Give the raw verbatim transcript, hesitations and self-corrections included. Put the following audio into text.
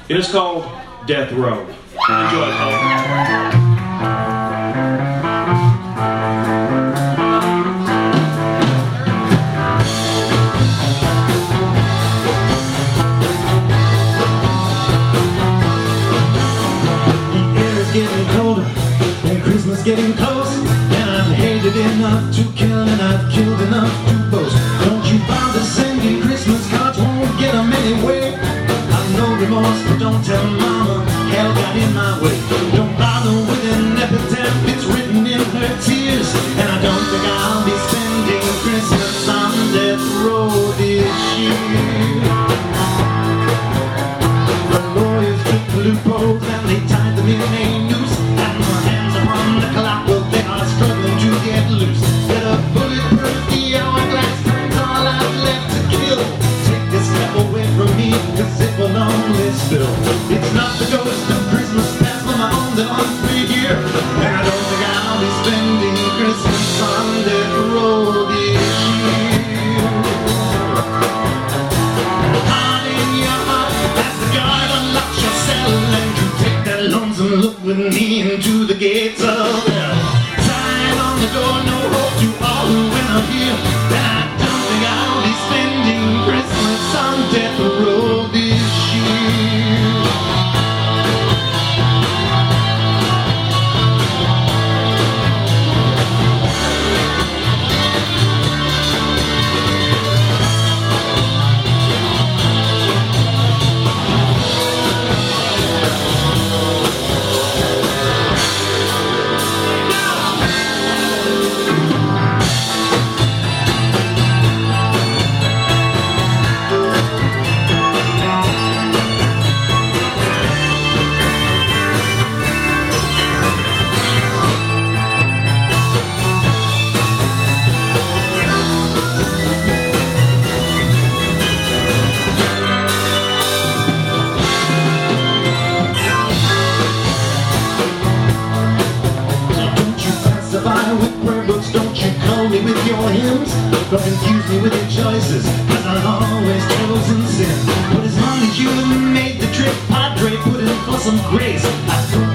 It is called Death Row. Enjoy, folks. Getting colder and Christmas getting close, and I've hated enough to kill and I've killed enough to boast. Don't you bother sending Christmas cards, won't get them anyway. I've no remorse, but don't tell mama hell got in my way. Don't bother with an epitaph, it's written in her tears, and I don't think I'll be spending Christmas on death row this year. The lawyers took the loopholes and they tied them in a noose, and my hands are on the clock, well they are struggling to get loose. Get a bulletproof the hourglass, time's all I've left to kill. Take this step away from me, cause it will only spill. It's not the ghost of Christmas past on my own that haunts me here, and I don't think I'll be spending Christmas on death row this year. Heart in your heart, as the guard unlocks your cell, and you take that lonesome look with me into the gates of hell. Sign on the door, no hope to all who enter here, and I don't think I'll be spending Christmas on death row this year. With prayer books, don't you call me with your hymns, don't confuse me with your choices, cause I've always chosen sin. But as long as you made the trip, Padre, put in for some grace, I